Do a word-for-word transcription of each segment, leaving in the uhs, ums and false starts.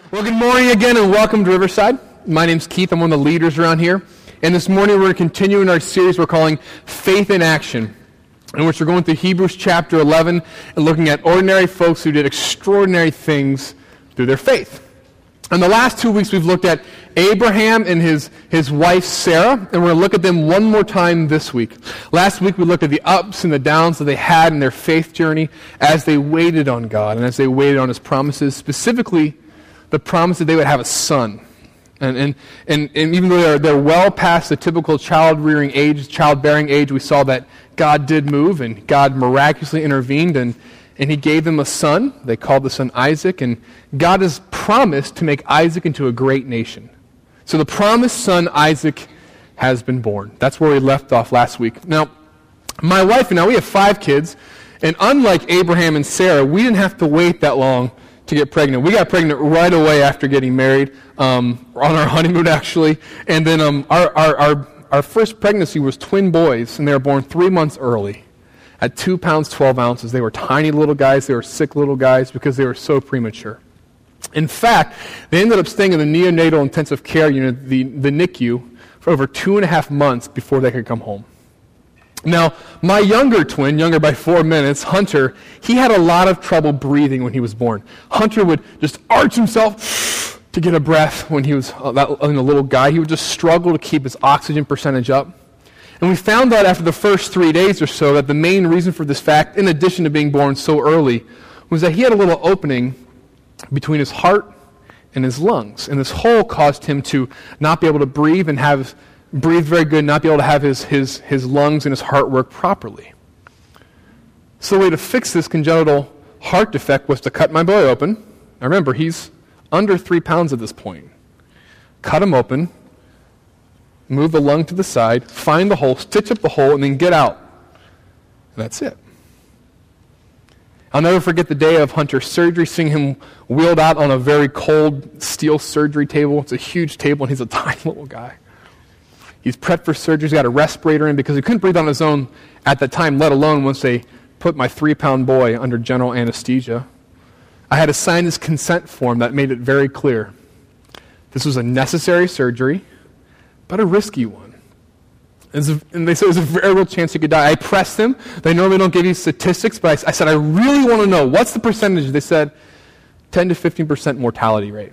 Well, good morning again and welcome to Riverside. My name's Keith. I'm one of the leaders around here. And this morning we're continuing our series we're calling Faith in Action, in which we're going through Hebrews chapter eleven and looking at ordinary folks who did extraordinary things through their faith. In the last two weeks we've looked at Abraham and his, his wife Sarah, and we're going to look at them one more time this week. Last week we looked at the ups and the downs that they had in their faith journey as they waited on God and as they waited on His promises, specifically the promise that they would have a son. And and, and, and even though they're, they're well past the typical child-rearing age, childbearing age, we saw that God did move and God miraculously intervened and, and He gave them a son. They called the son Isaac, and God has promised to make Isaac into a great nation. So the promised son Isaac has been born. That's where we left off last week. Now, my wife and I, we have five kids, and unlike Abraham and Sarah, we didn't have to wait that long to get pregnant. We got pregnant right away after getting married, um, on our honeymoon actually. And then um, our, our, our, our first pregnancy was twin boys, and they were born three months early at two pounds, twelve ounces. They were tiny little guys. They were sick little guys because they were so premature. In fact, they ended up staying in the neonatal intensive care unit, the, the N I C U, for over two and a half months before they could come home. Now, my younger twin, younger by four minutes, Hunter, he had a lot of trouble breathing when he was born. Hunter would just arch himself to get a breath when he was uh, that, uh, a little guy. He would just struggle to keep his oxygen percentage up. And we found out after the first three days or so that the main reason for this fact, in addition to being born so early, was that he had a little opening between his heart and his lungs. And this hole caused him to not be able to breathe and have breathe very good, not be able to have his, his, his lungs and his heart work properly. So the way to fix this congenital heart defect was to cut my boy open. Now remember, he's under three pounds at this point. Cut him open, move the lung to the side, find the hole, stitch up the hole, and then get out. And that's it. I'll never forget the day of Hunter's surgery, seeing him wheeled out on a very cold steel surgery table. It's a huge table, and he's a tiny little guy. He's prepped for surgery. He's got a respirator in because he couldn't breathe on his own at the time, let alone once they put my three-pound boy under general anesthesia. I had to sign this consent form that made it very clear. This was a necessary surgery, but a risky one. And they said there's a very real chance he could die. I pressed them. They normally don't give you statistics, but I said, I really want to know, what's the percentage? They said ten to fifteen percent mortality rate.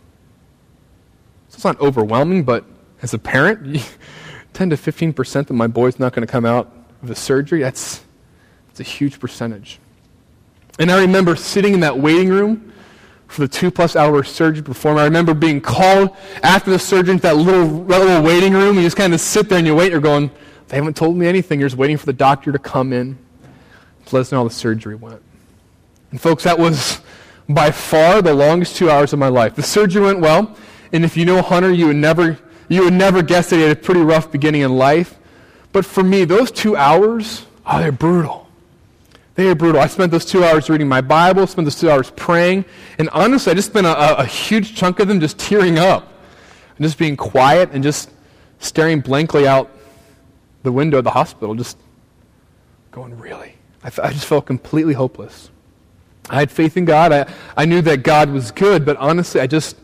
So it's not overwhelming, but as a parent, ten to fifteen percent that my boy's not going to come out of the surgery, that's, that's a huge percentage. And I remember sitting in that waiting room for the two-plus hour surgery to perform. I remember being called after the surgery to that little, that little waiting room. You just kind of sit there and you wait. You're going, they haven't told me anything. You're just waiting for the doctor to come in to let us know how the surgery went. And folks, that was by far the longest two hours of my life. The surgery went well, and if you know Hunter, you would never... You would never guess that he had a pretty rough beginning in life. But for me, those two hours, oh, they're brutal. They are brutal. I spent those two hours reading my Bible, spent those two hours praying, and honestly, I just spent a, a huge chunk of them just tearing up and just being quiet and just staring blankly out the window of the hospital, just going, really? I, I just felt completely hopeless. I had faith in God. I, I knew that God was good, but honestly, I just...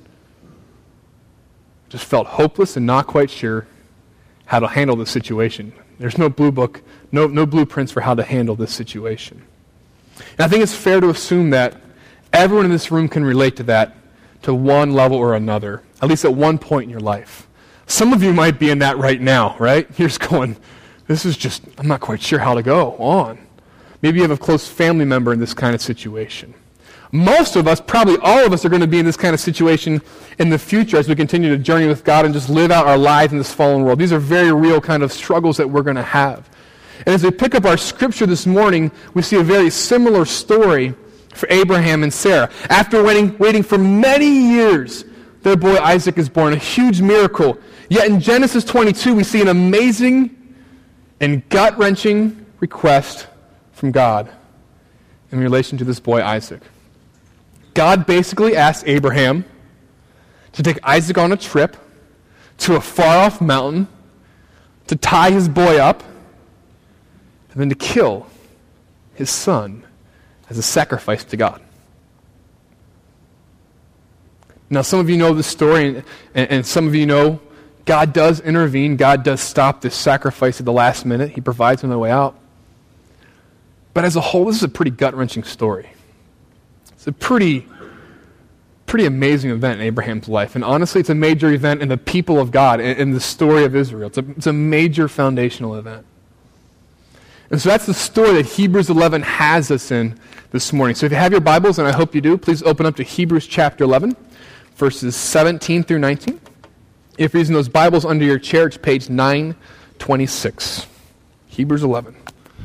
just felt hopeless and not quite sure how to handle the situation. There's no blue book, no, no blueprints for how to handle this situation. And I think it's fair to assume that everyone in this room can relate to that to one level or another, at least at one point in your life. Some of you might be in that right now, right? You're just going, this is just, I'm not quite sure how to go on. Maybe you have a close family member in this kind of situation. Most of us, probably all of us, are going to be in this kind of situation in the future as we continue to journey with God and just live out our lives in this fallen world. These are very real kind of struggles that we're going to have. And as we pick up our scripture this morning, we see a very similar story for Abraham and Sarah. After waiting, waiting for many years, their boy Isaac is born, a huge miracle. Yet in Genesis twenty-two, we see an amazing and gut-wrenching request from God in relation to this boy Isaac. God basically asked Abraham to take Isaac on a trip to a far-off mountain, to tie his boy up, and then to kill his son as a sacrifice to God. Now, some of you know this story, and, and, and some of you know God does intervene. God does stop this sacrifice at the last minute. He provides them their way out. But as a whole, this is a pretty gut-wrenching story. It's a pretty, pretty amazing event in Abraham's life. And honestly, it's a major event in the people of God, in, in the story of Israel. It's a, it's a major foundational event. And so that's the story that Hebrews eleven has us in this morning. So if you have your Bibles, and I hope you do, please open up to Hebrews chapter eleven, verses seventeen through nineteen. If you're using those Bibles under your chair, it's page nine twenty-six. Hebrews eleven.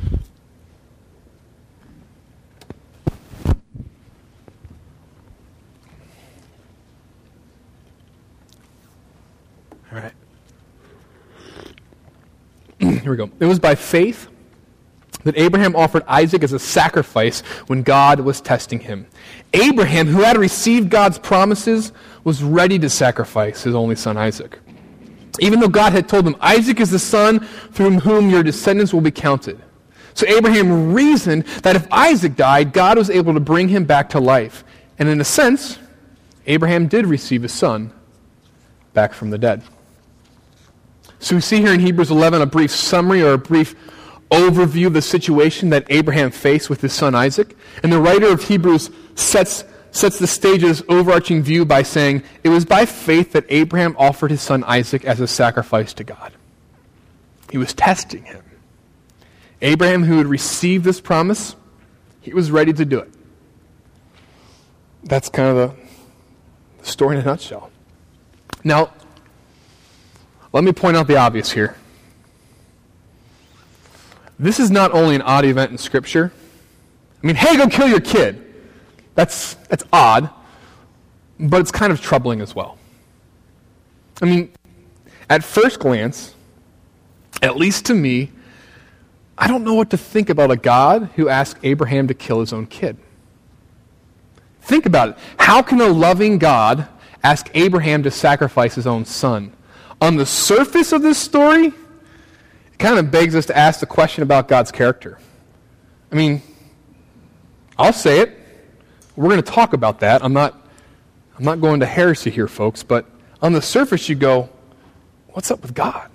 All right. Here we go. It was by faith that Abraham offered Isaac as a sacrifice when God was testing him. Abraham, who had received God's promises, was ready to sacrifice his only son Isaac. Even though God had told him, Isaac is the son through whom your descendants will be counted. So Abraham reasoned that if Isaac died, God was able to bring him back to life. And in a sense, Abraham did receive his son back from the dead. So we see here in Hebrews eleven a brief summary or a brief overview of the situation that Abraham faced with his son Isaac. And the writer of Hebrews sets, sets the stage's overarching view by saying, it was by faith that Abraham offered his son Isaac as a sacrifice to God. He was testing him. Abraham, who had received this promise, he was ready to do it. That's kind of the story in a nutshell. Now, let me point out the obvious here. This is not only an odd event in Scripture. I mean, hey, go kill your kid. That's, that's odd, but it's kind of troubling as well. I mean, at first glance, at least to me, I don't know what to think about a God who asked Abraham to kill his own kid. Think about it. How can a loving God ask Abraham to sacrifice his own son? On the surface of this story, it kind of begs us to ask the question about God's character. I mean, I'll say it. We're going to talk about that. I'm not, I'm not going to heresy here, folks, but on the surface you go, what's up with God?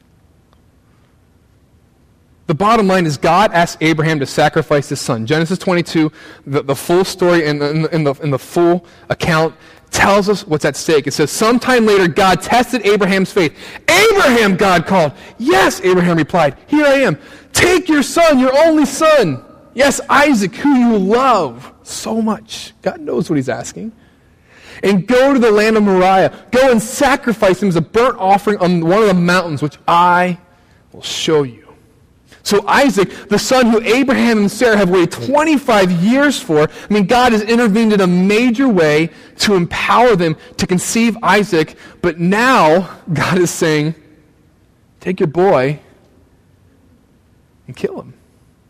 The bottom line is God asked Abraham to sacrifice his son. Genesis twenty-two, the, the full story in the, in, the, in the full account tells us what's at stake. It says, sometime later God tested Abraham's faith. Abraham, God called. Yes, Abraham replied, here I am. Take your son, your only son. Yes, Isaac, who you love so much. God knows what he's asking. And go to the land of Moriah. Go and sacrifice him as a burnt offering on one of the mountains, which I will show you. So Isaac, the son who Abraham and Sarah have waited twenty-five years for, I mean, God has intervened in a major way to empower them to conceive Isaac. But now, God is saying, take your boy and kill him.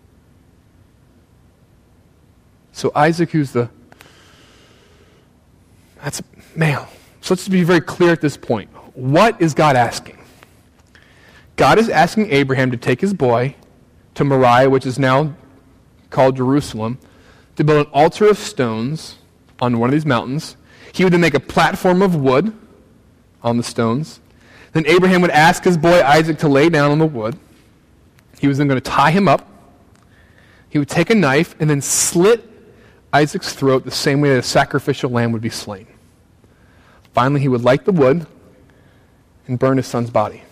So Isaac, who's the... That's male. So let's be very clear at this point. What is God asking? God is asking Abraham to take his boy to Moriah, which is now called Jerusalem, to build an altar of stones on one of these mountains. He would then make a platform of wood on the stones. Then Abraham would ask his boy Isaac to lay down on the wood. He was then going to tie him up. He would take a knife and then slit Isaac's throat the same way that a sacrificial lamb would be slain. Finally, he would light the wood and burn his son's body.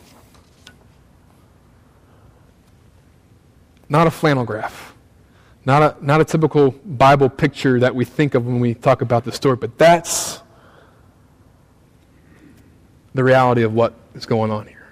Not a flannel graph. Not a, not a typical Bible picture that we think of when we talk about the story, but that's the reality of what is going on here.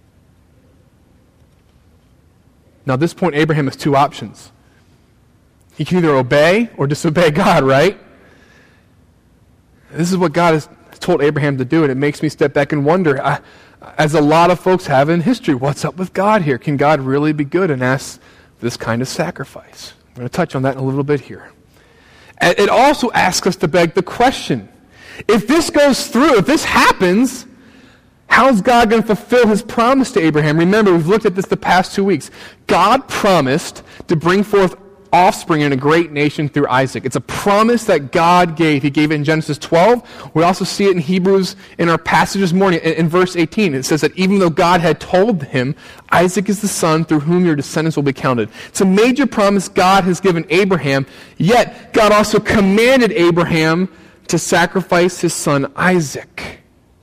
Now, at this point, Abraham has two options. He can either obey or disobey God, right? This is what God has told Abraham to do, and it makes me step back and wonder, I, as a lot of folks have in history, what's up with God here? Can God really be good and ask this kind of sacrifice? I'm going to touch on that in a little bit here. And it also asks us to beg the question, if this goes through, if this happens, how's God going to fulfill his promise to Abraham? Remember, we've looked at this the past two weeks. God promised to bring forth offspring and a great nation through Isaac. It's a promise that God gave. He gave it in Genesis twelve. We also see it in Hebrews in our passage this morning. In, in verse eighteen, it says that even though God had told him, Isaac is the son through whom your descendants will be counted. It's a major promise God has given Abraham, yet God also commanded Abraham to sacrifice his son Isaac.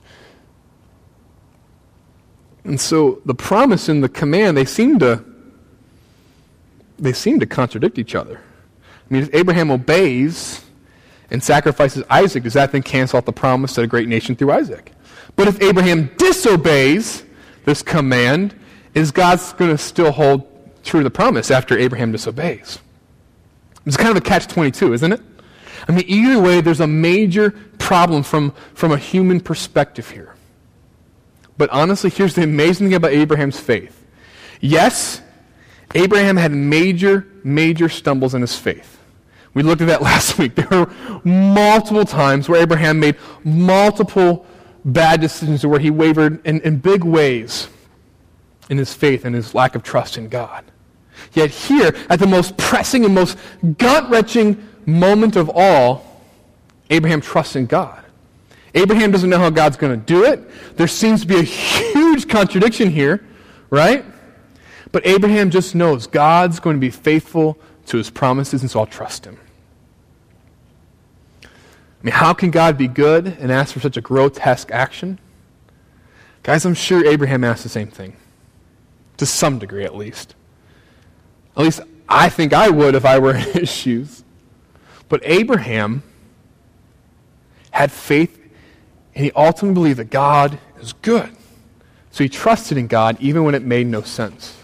And so the promise and the command, they seem to they seem to contradict each other. I mean, if Abraham obeys and sacrifices Isaac, does that then cancel out the promise to a great nation through Isaac? But if Abraham disobeys this command, is God going to still hold true to the promise after Abraham disobeys? It's kind of a catch twenty-two, isn't it? I mean, either way, there's a major problem from, from a human perspective here. But honestly, here's the amazing thing about Abraham's faith. Yes, Abraham had major, major stumbles in his faith. We looked at that last week. There were multiple times where Abraham made multiple bad decisions where he wavered in, in big ways in his faith and his lack of trust in God. Yet here, at the most pressing and most gut-wrenching moment of all, Abraham trusts in God. Abraham doesn't know how God's going to do it. There seems to be a huge contradiction here, right? But Abraham just knows God's going to be faithful to his promises, and so I'll trust him. I mean, how can God be good and ask for such a grotesque action? Guys, I'm sure Abraham asked the same thing. To some degree, at least. At least I think I would if I were in his shoes. But Abraham had faith, and he ultimately believed that God is good. So he trusted in God even when it made no sense.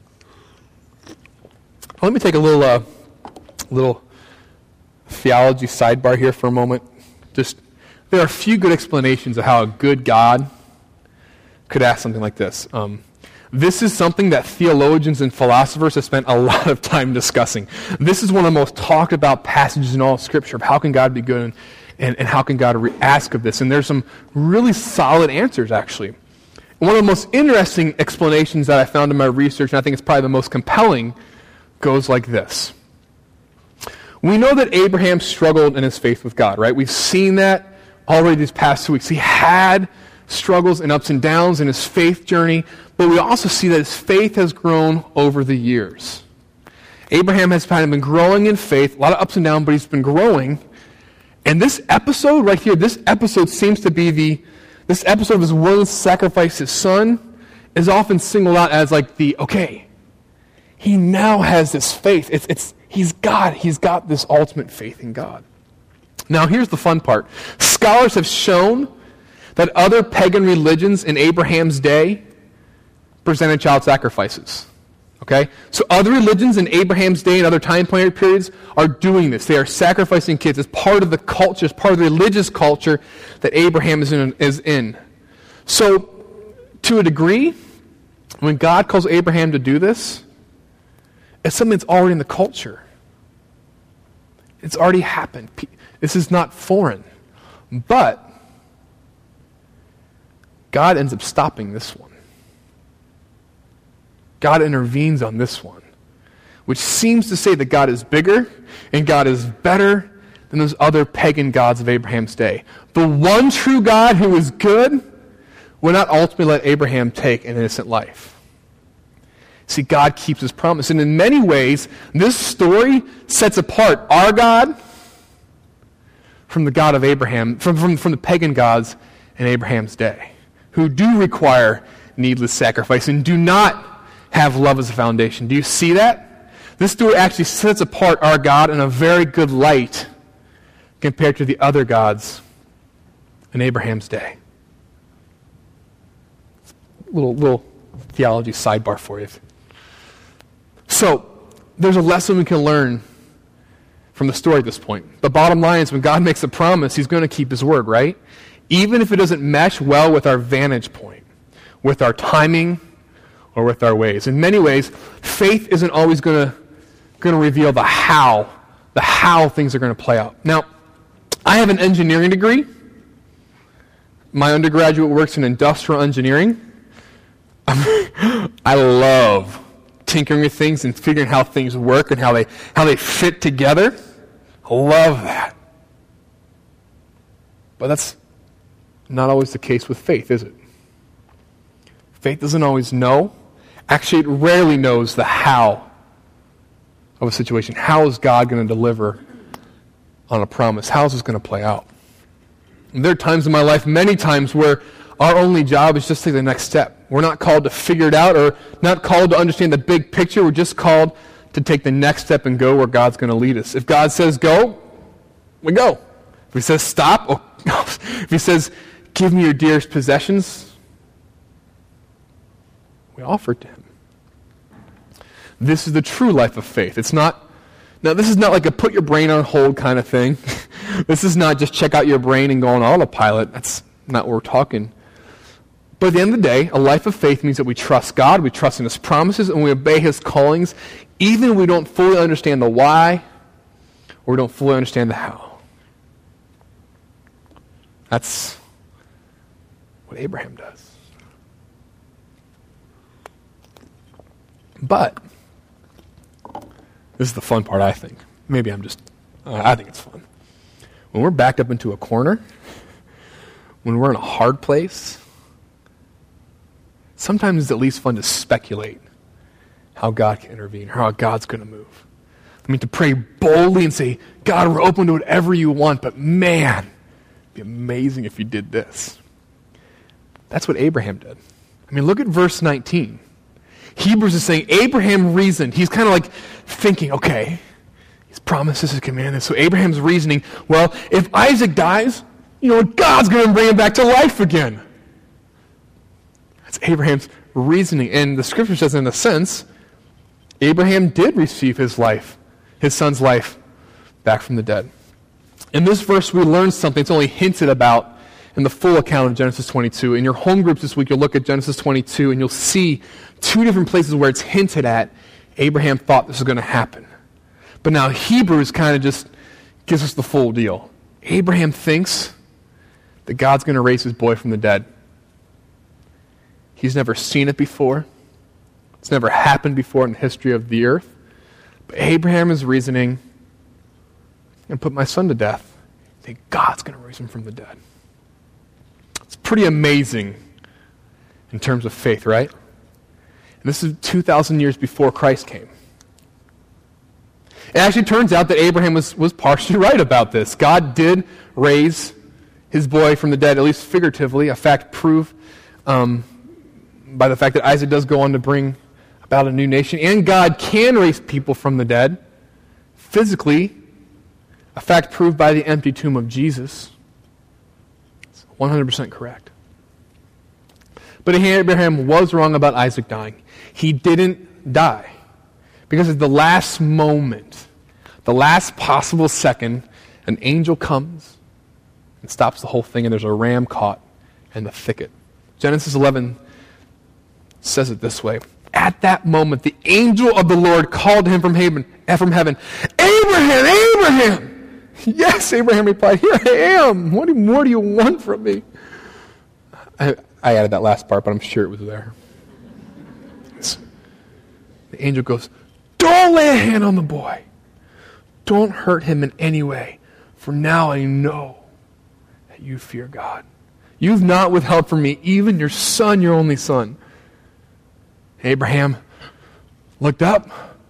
Let me take a little, uh, little theology sidebar here for a moment. Just there are a few good explanations of how a good God could ask something like this. Um, this is something that theologians and philosophers have spent a lot of time discussing. This is one of the most talked about passages in all of Scripture of how can God be good and, and, and how can God re- ask of this. And there's some really solid answers, actually. And one of the most interesting explanations that I found in my research, and I think it's probably the most compelling, goes like this. We know that Abraham struggled in his faith with God, right? We've seen that already these past two weeks. He had struggles and ups and downs in his faith journey, but we also see that his faith has grown over the years. Abraham has kind of been growing in faith, a lot of ups and downs, but he's been growing. And this episode right here, this episode seems to be the, this episode of his willingness to sacrifice his son is often singled out as like the, okay, he now has this faith. It's, it's, he's God. He's got this ultimate faith in God. Now, here's the fun part. Scholars have shown that other pagan religions in Abraham's day presented child sacrifices. Okay? So other religions in Abraham's day and other time periods are doing this. They are sacrificing kids as part of the culture, as part of the religious culture that Abraham is in. Is in. So, to a degree, when God calls Abraham to do this, it's something that's already in the culture. It's already happened. This is not foreign. But God ends up stopping this one. God intervenes on this one, which seems to say that God is bigger and God is better than those other pagan gods of Abraham's day. The one true God who is good will not ultimately let Abraham take an innocent life. See, God keeps his promise. And in many ways, this story sets apart our God from the God of Abraham, from, from, from the pagan gods in Abraham's day, who do require needless sacrifice and do not have love as a foundation. Do you see that? This story actually sets apart our God in a very good light compared to the other gods in Abraham's day. Little, little theology sidebar for you. So, there's a lesson we can learn from the story at this point. The bottom line is when God makes a promise, he's going to keep his word, right? Even if it doesn't mesh well with our vantage point, with our timing, or with our ways. In many ways, faith isn't always going to going to reveal the how, the how things are going to play out. Now, I have an engineering degree. My undergraduate works in industrial engineering. I love tinkering with things and figuring how things work and how they how they fit together. I love that. But that's not always the case with faith, is it? Faith doesn't always know. Actually, it rarely knows the how of a situation. How is God going to deliver on a promise? How is this going to play out? And there are times in my life, many times, where our only job is just to take the next step. We're not called to figure it out or not called to understand the big picture. We're just called to take the next step and go where God's going to lead us. If God says go, we go. If he says stop, oh, if he says give me your dearest possessions, we offer it to him. This is the true life of faith. It's not, now this is not like a put your brain on hold kind of thing. This is not just check out your brain and go on autopilot. That's not what we're talking. But at the end of the day, a life of faith means that we trust God, we trust in his promises, and we obey his callings, even if we don't fully understand the why or we don't fully understand the how. That's what Abraham does. But this is the fun part, I think. Maybe I'm just, uh, I think it's fun. When we're backed up into a corner, when we're in a hard place, sometimes it's at least fun to speculate how God can intervene, or how God's going to move. I mean, to pray boldly and say, God, we're open to whatever you want, but man, it'd be amazing if you did this. That's what Abraham did. I mean, look at verse nineteen. Hebrews is saying Abraham reasoned. He's kind of like thinking, okay, his promises, his commandments. So Abraham's reasoning, well, if Isaac dies, you know, God's going to bring him back to life again. That's Abraham's reasoning. And the scripture says, in a sense, Abraham did receive his life, his son's life, back from the dead. In this verse, we learn something that's only hinted about in the full account of Genesis twenty-two. In your home groups this week, you'll look at Genesis twenty-two, and you'll see two different places where it's hinted at Abraham thought this was going to happen. But now Hebrews kind of just gives us the full deal. Abraham thinks that God's going to raise his boy from the dead. He's never seen it before. It's never happened before in the history of the earth. But Abraham is reasoning, I'm going to put my son to death. I think God's going to raise him from the dead. It's pretty amazing in terms of faith, right? And this is two thousand years before Christ came. It actually turns out that Abraham was, was partially right about this. God did raise his boy from the dead, at least figuratively, a fact proved um, by the fact that Isaac does go on to bring about a new nation. And God can raise people from the dead, physically, a fact proved by the empty tomb of Jesus. It's one hundred percent correct. But Abraham was wrong about Isaac dying. He didn't die. Because at the last moment, the last possible second, an angel comes and stops the whole thing, and there's a ram caught in the thicket. Genesis eleven says it this way. At that moment, the angel of the Lord called to him from heaven, from heaven, Abraham, Abraham! Yes, Abraham replied, here I am. What more do you want from me? I, I added that last part, but I'm sure it was there. The angel goes, don't lay a hand on the boy. Don't hurt him in any way, for now I know that you fear God. You've not withheld from me even your son, your only son. Abraham looked up,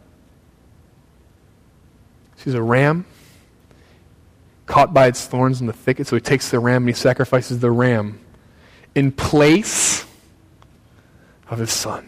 sees a ram caught by its thorns in the thicket, so he takes the ram and he sacrifices the ram in place of his son.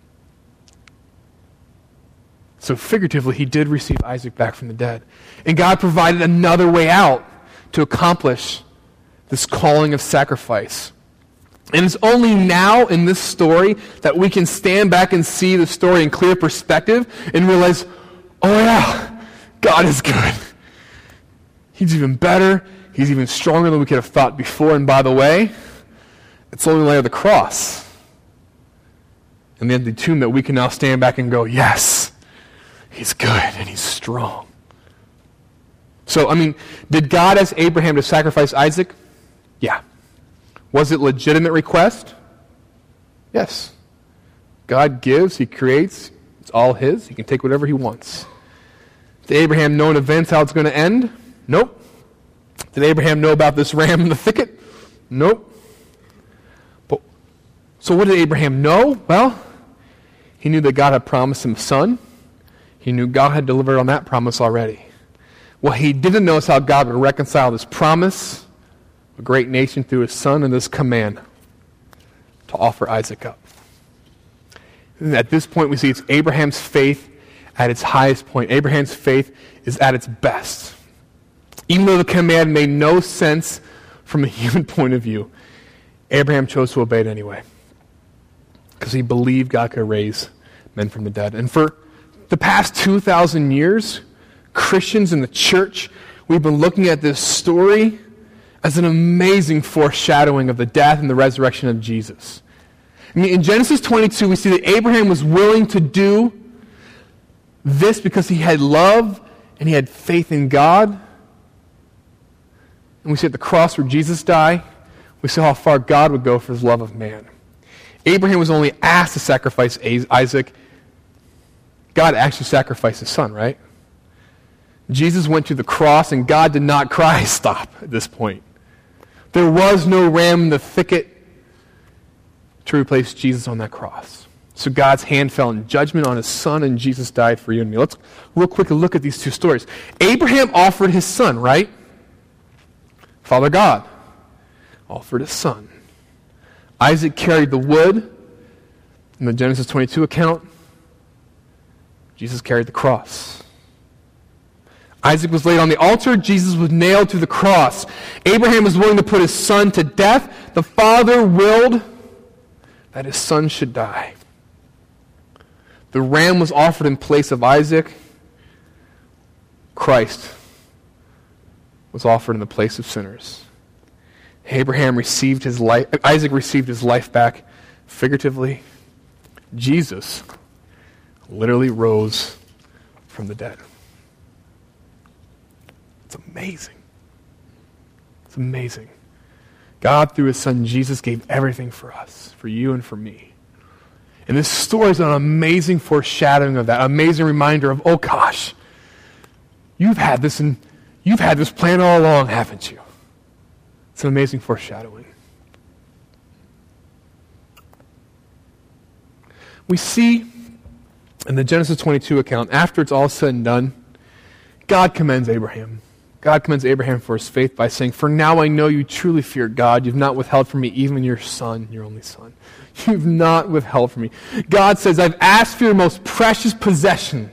So figuratively, he did receive Isaac back from the dead. And God provided another way out to accomplish this calling of sacrifice. And it's only now in this story that we can stand back and see the story in clear perspective and realize, oh yeah, God is good. He's even better. He's even stronger than we could have thought before. And by the way, it's only layer of the cross and the empty tomb that we can now stand back and go, yes, he's good and he's strong. So, I mean, did God ask Abraham to sacrifice Isaac? Yeah. Was it a legitimate request? Yes. God gives, he creates. It's all his. He can take whatever he wants. Did Abraham know in advance how it's going to end? Nope. Did Abraham know about this ram in the thicket? Nope. But, so what did Abraham know? Well, he knew that God had promised him a son. He knew God had delivered on that promise already. What he didn't know is how God would reconcile this promise, a great nation, through his son, and this command to offer Isaac up. And at this point, we see it's Abraham's faith at its highest point. Abraham's faith is at its best. Even though the command made no sense from a human point of view, Abraham chose to obey it anyway, because he believed God could raise men from the dead. And for the past two thousand years, Christians in the church, we've been looking at this story as an amazing foreshadowing of the death and the resurrection of Jesus. I mean, in Genesis twenty-two, we see that Abraham was willing to do this because he had love and he had faith in God. And we see at the cross where Jesus died, we see how far God would go for his love of man. Abraham was only asked to sacrifice Isaac. God actually sacrificed his son, right? Jesus went to the cross and God did not cry, stop, at this point. There was no ram in the thicket to replace Jesus on that cross. So God's hand fell in judgment on his son, and Jesus died for you and me. Let's real quickly look at these two stories. Abraham offered his son, right? Father God offered his son. Isaac carried the wood in the Genesis twenty-two account. Jesus carried the cross. Isaac was laid on the altar. Jesus was nailed to the cross. Abraham was willing to put his son to death. The Father willed that his son should die. The ram was offered in place of Isaac. Christ was offered in the place of sinners. Abraham received his life, Isaac received his life back figuratively. Jesus literally rose from the dead. It's amazing. It's amazing. God, through his son Jesus, gave everything for us, for you and for me. And this story is an amazing foreshadowing of that, an amazing reminder of, oh gosh, you've had this in You've had this plan all along, haven't you? It's an amazing foreshadowing. We see in the Genesis twenty-two account, after it's all said and done, God commends Abraham. God commends Abraham for his faith by saying, "For now I know you truly fear God. You've not withheld from me even your son, your only son. You've not withheld from me." God says, "I've asked for your most precious possession.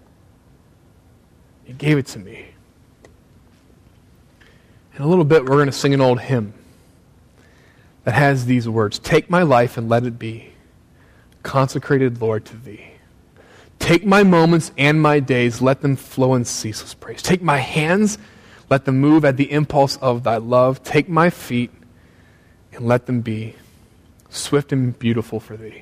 You gave it to me." In a little bit, we're going to sing an old hymn that has these words: "Take my life and let it be consecrated, Lord, to thee. Take my moments and my days, let them flow in ceaseless praise. Take my hands, let them move at the impulse of thy love. Take my feet and let them be swift and beautiful for thee.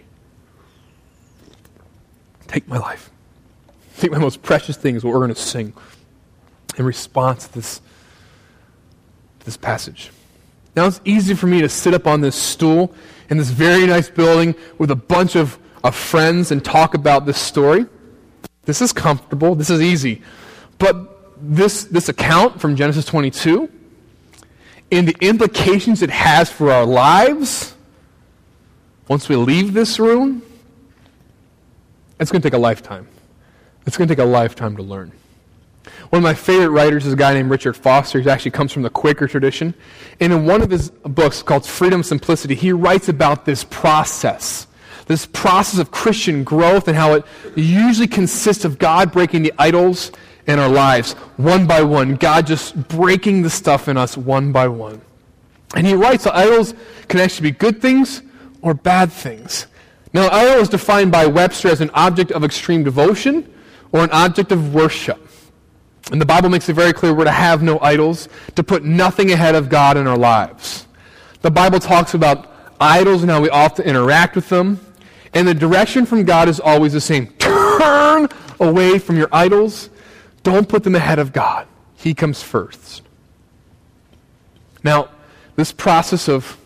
Take my life. Take my most precious thing," is what we're going to sing in response to this this passage. Now, it's easy for me to sit up on this stool in this very nice building with a bunch of, of friends and talk about this story. This is comfortable. This is easy. But this, this account from Genesis twenty-two and the implications it has for our lives once we leave this room, it's going to take a lifetime. It's going to take a lifetime to learn. One of my favorite writers is a guy named Richard Foster. He actually comes from the Quaker tradition. And in one of his books called Freedom Simplicity, he writes about this process, this process of Christian growth and how it usually consists of God breaking the idols in our lives one by one, God just breaking the stuff in us one by one. And he writes that idols can actually be good things or bad things. Now, an idol is defined by Webster as an object of extreme devotion or an object of worship. And the Bible makes it very clear we're to have no idols, to put nothing ahead of God in our lives. The Bible talks about idols and how we ought to interact with them. And the direction from God is always the same. Turn away from your idols. Don't put them ahead of God. He comes first. Now, this process of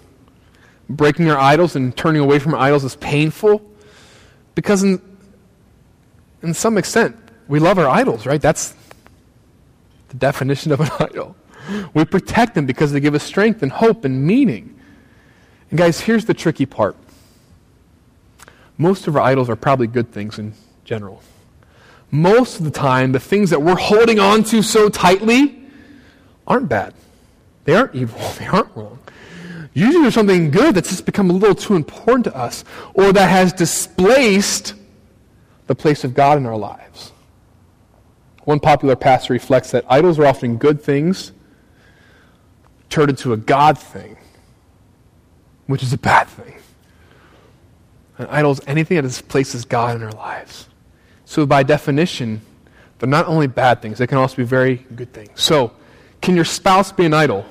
breaking our idols and turning away from our idols is painful because in, in some extent, we love our idols, right? That's the definition of an idol. We protect them because they give us strength and hope and meaning. And guys, here's the tricky part. Most of our idols are probably good things in general. Most of the time, the things that we're holding on to so tightly aren't bad. They aren't evil. They aren't wrong. Usually there's something good that's just become a little too important to us, or that has displaced the place of God in our lives. One popular pastor reflects that idols are often good things turned into a God thing, which is a bad thing. An idol is anything that displaces God in our lives. So by definition, they're not only bad things, they can also be very good things. So, can your spouse be an idol?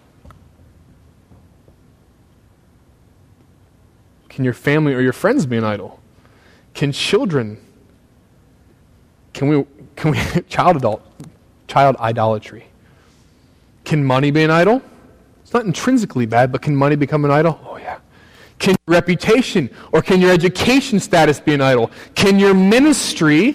Can your family or your friends be an idol? Can children, can we, can we, child adult, child idolatry? Can money be an idol? It's not intrinsically bad, but can money become an idol? Oh yeah. Can your reputation or can your education status be an idol? Can your ministry,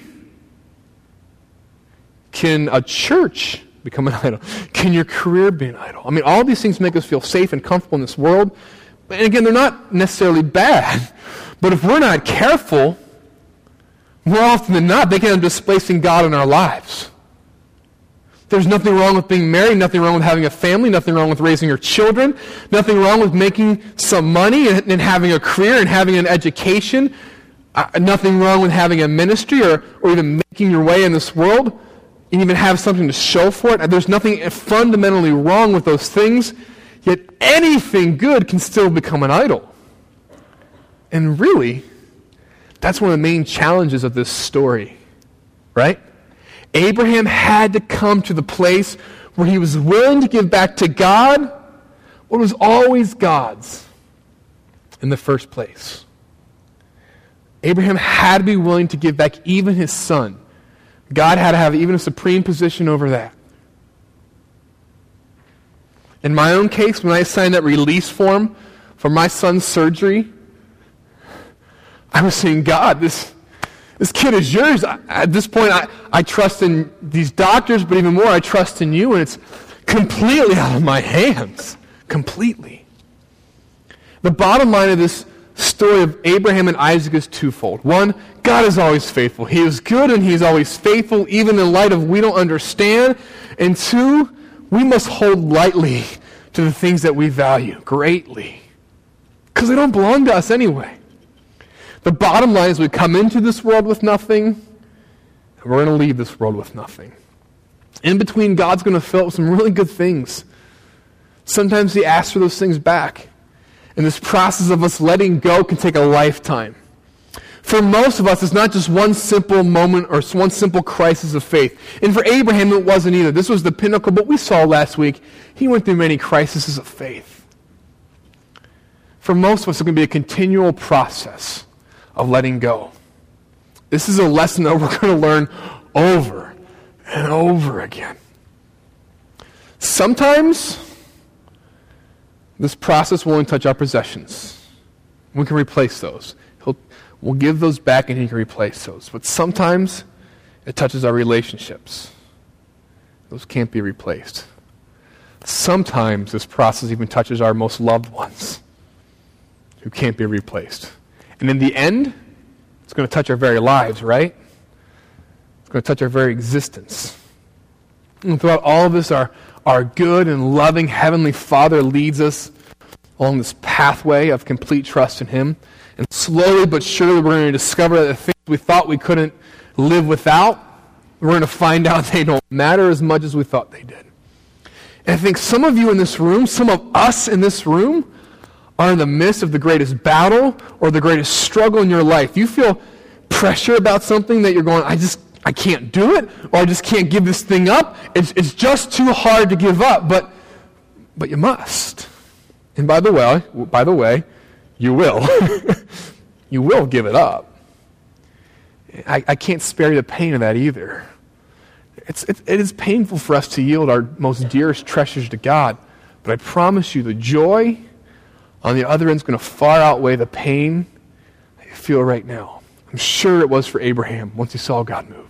can a church become an idol? Can your career be an idol? I mean, all these things make us feel safe and comfortable in this world. And again, they're not necessarily bad. But if we're not careful, more often than not, they can end up displacing God in our lives. There's nothing wrong with being married, nothing wrong with having a family, nothing wrong with raising your children, nothing wrong with making some money and, and having a career and having an education, uh, nothing wrong with having a ministry or, or even making your way in this world and even have something to show for it. There's nothing fundamentally wrong with those things, yet anything good can still become an idol. And really, that's one of the main challenges of this story, right? Abraham had to come to the place where he was willing to give back to God what was always God's in the first place. Abraham had to be willing to give back even his son. God had to have even a supreme position over that. In my own case, when I signed that release form for my son's surgery, I was saying, God, this... This kid is yours. I, at this point, I, I trust in these doctors, but even more, I trust in you, and it's completely out of my hands. Completely. The bottom line of this story of Abraham and Isaac is twofold. One, God is always faithful. He is good, and He is always faithful, even in light of we don't understand. And two, we must hold lightly to the things that we value greatly, because they don't belong to us anyway. The bottom line is we come into this world with nothing, and we're going to leave this world with nothing. In between, God's going to fill it with some really good things. Sometimes He asks for those things back. And this process of us letting go can take a lifetime. For most of us, it's not just one simple moment or one simple crisis of faith. And for Abraham, it wasn't either. This was the pinnacle, but we saw last week, he went through many crises of faith. For most of us, it's going to be a continual process of letting go. This is a lesson that we're going to learn over and over again. Sometimes this process will only touch our possessions. We can replace those. He'll, we'll give those back and He can replace those. But sometimes it touches our relationships. Those can't be replaced. Sometimes this process even touches our most loved ones who can't be replaced. And in the end, it's going to touch our very lives, right? It's going to touch our very existence. And throughout all of this, our, our good and loving Heavenly Father leads us along this pathway of complete trust in Him. And slowly but surely, we're going to discover that the things we thought we couldn't live without, we're going to find out they don't matter as much as we thought they did. And I think some of you in this room, some of us in this room, are in the midst of the greatest battle or the greatest struggle in your life. You feel pressure about something that you're going, I just, I can't do it, or I just can't give this thing up. It's, it's just too hard to give up, but, but you must. And by the way, by the way, you will. You will give it up. I, I can't spare you the pain of that either. It's, it, it is painful for us to yield our most dearest treasures to God, but I promise you the joy on the other end is going to far outweigh the pain that you feel right now. I'm sure it was for Abraham once he saw God move.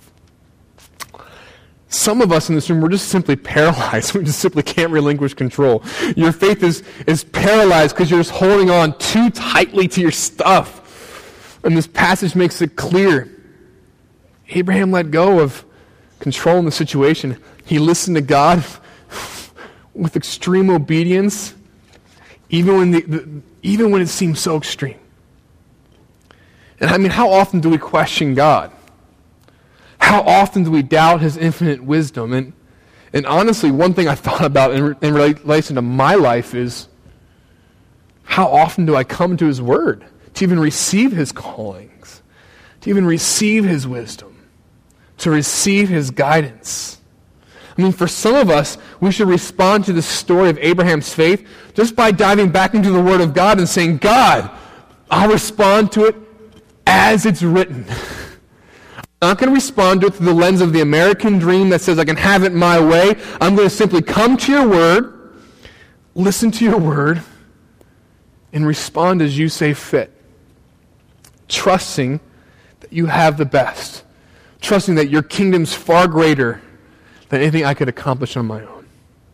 Some of us in this room, we're just simply paralyzed. We just simply can't relinquish control. Your faith is, is paralyzed because you're just holding on too tightly to your stuff. And this passage makes it clear. Abraham let go of controlling the situation. He listened to God with extreme obedience, even when, the, the, even when it seemed so extreme. And I mean, how often do we question God? How often do we doubt his infinite wisdom? And and honestly, one thing I thought about in, in relation to my life is, how often do I come to his word to even receive his callings, to even receive his wisdom, to receive his guidance? I mean, for some of us, we should respond to the story of Abraham's faith just by diving back into the word of God and saying, God, I'll respond to it as it's written. I'm not going to respond to it through the lens of the American dream that says I can have it my way. I'm going to simply come to your word, listen to your word, and respond as you say fit. Trusting that you have the best. Trusting that your kingdom's far greater than anything I could accomplish on my own.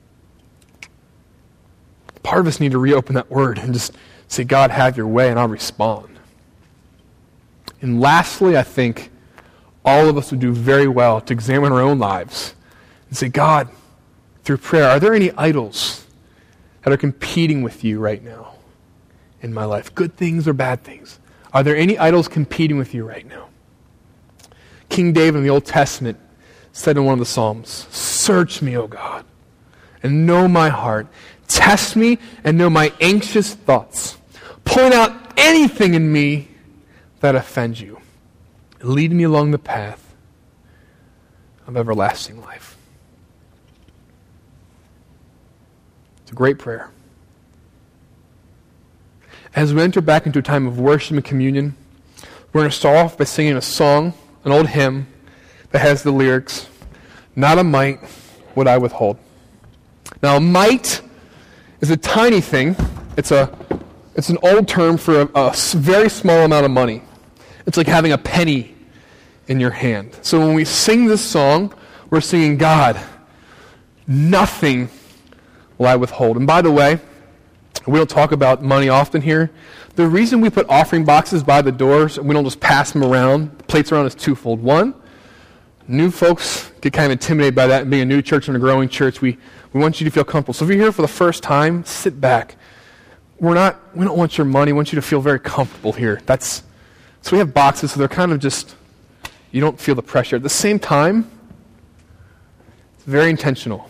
Part of us need to reopen that word and just say, God, have your way, and I'll respond. And lastly, I think all of us would do very well to examine our own lives and say, God, through prayer, are there any idols that are competing with you right now in my life? Good things or bad things? Are there any idols competing with you right now? King David in the Old Testament said in one of the Psalms, search me, O God, and know my heart. Test me and know my anxious thoughts. Point out anything in me that offends you. Lead me along the path of everlasting life. It's a great prayer. As we enter back into a time of worship and communion, we're going to start off by singing a song, an old hymn, that has the lyrics, not a mite would I withhold. Now, a mite is a tiny thing. It's a it's an old term for a, a very small amount of money. It's like having a penny in your hand. So when we sing this song, we're singing, God, nothing will I withhold. And by the way, we don't talk about money often here. The reason we put offering boxes by the doors and we don't just pass them around, plates around, is twofold. One, new folks get kind of intimidated by that, and being a new church and a growing church, we, we want you to feel comfortable. So if you're here for the first time, sit back. We're not, we don't want your money. We want you to feel very comfortable here. That's So we have boxes, so they're kind of just, you don't feel the pressure. At the same time, it's very intentional.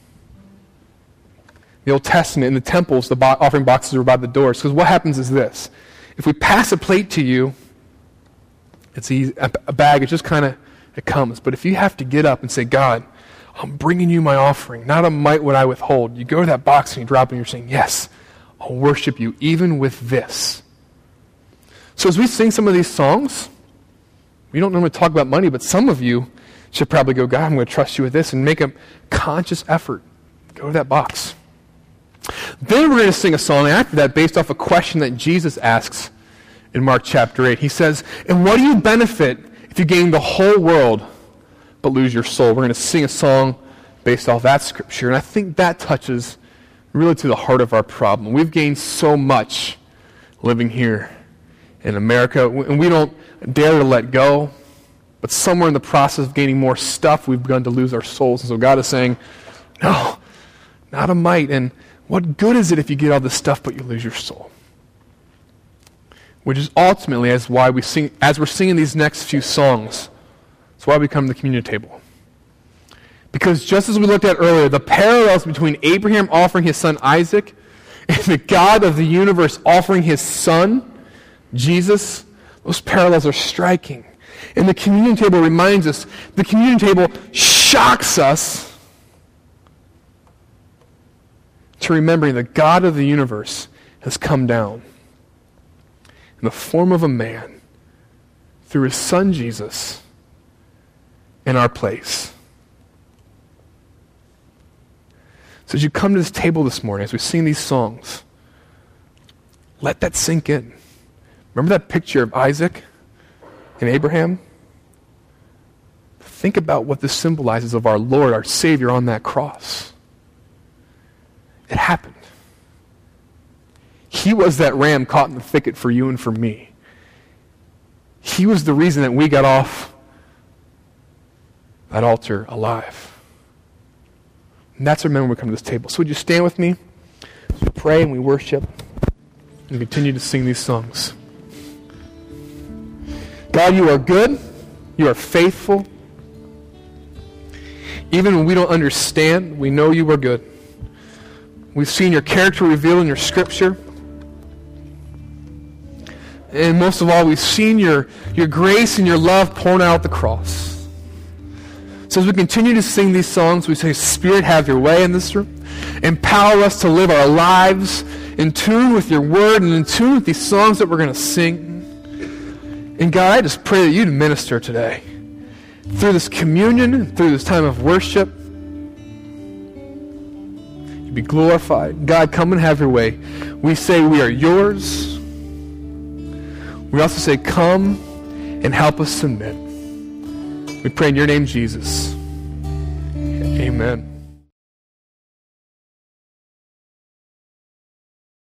The Old Testament, in the temples, the bo- offering boxes were by the doors. Because what happens is this. If we pass a plate to you, it's easy, a, a bag, it just kind of, it comes. But if you have to get up and say, God, I'm bringing you my offering, not a mite would I withhold. You go to that box and you drop it and you're saying, yes, I'll worship you even with this. So as we sing some of these songs, we don't normally talk about money, but some of you should probably go, God, I'm going to trust you with this, and make a conscious effort. Go to that box. Then we're going to sing a song after that based off a question that Jesus asks in Mark chapter eight. He says, and what do you benefit if you gain the whole world but lose your soul? We're going to sing a song based off that scripture, and I think that touches really to the heart of our problem. We've gained so much living here in America, and we don't dare to let go, but somewhere in the process of gaining more stuff, we've begun to lose our souls. And so God is saying, no, not a mite. And what good is it if you get all this stuff but you lose your soul? Which is ultimately as why we sing, as we're singing these next few songs, that's why we come to the communion table. Because just as we looked at earlier, the parallels between Abraham offering his son Isaac and the God of the universe offering his son, Jesus, those parallels are striking. And the communion table reminds us, the communion table shocks us to remembering the God of the universe has come down in the form of a man through his son Jesus in our place. So as you come to this table this morning, as we sing these songs, let that sink in. Remember that picture of Isaac and Abraham. Think about what this symbolizes of our Lord, our Savior on that cross. It happened. He was that ram caught in the thicket for you and for me. He was the reason that we got off that altar alive. And that's our memory when we come to this table. So would you stand with me as we pray and we worship and continue to sing these songs. God, you are good. You are faithful. Even when we don't understand, we know you are good. We've seen your character revealed in your scripture. And most of all, we've seen your, your grace and your love poured out at the cross. So as we continue to sing these songs, we say, Spirit, have your way in this room. Empower us to live our lives in tune with your word and in tune with these songs that we're going to sing. And God, I just pray that you'd minister today. Through this communion, through this time of worship, you be glorified. God, come and have your way. We say we are yours. We also say, come and help us submit. We pray in your name, Jesus. Amen.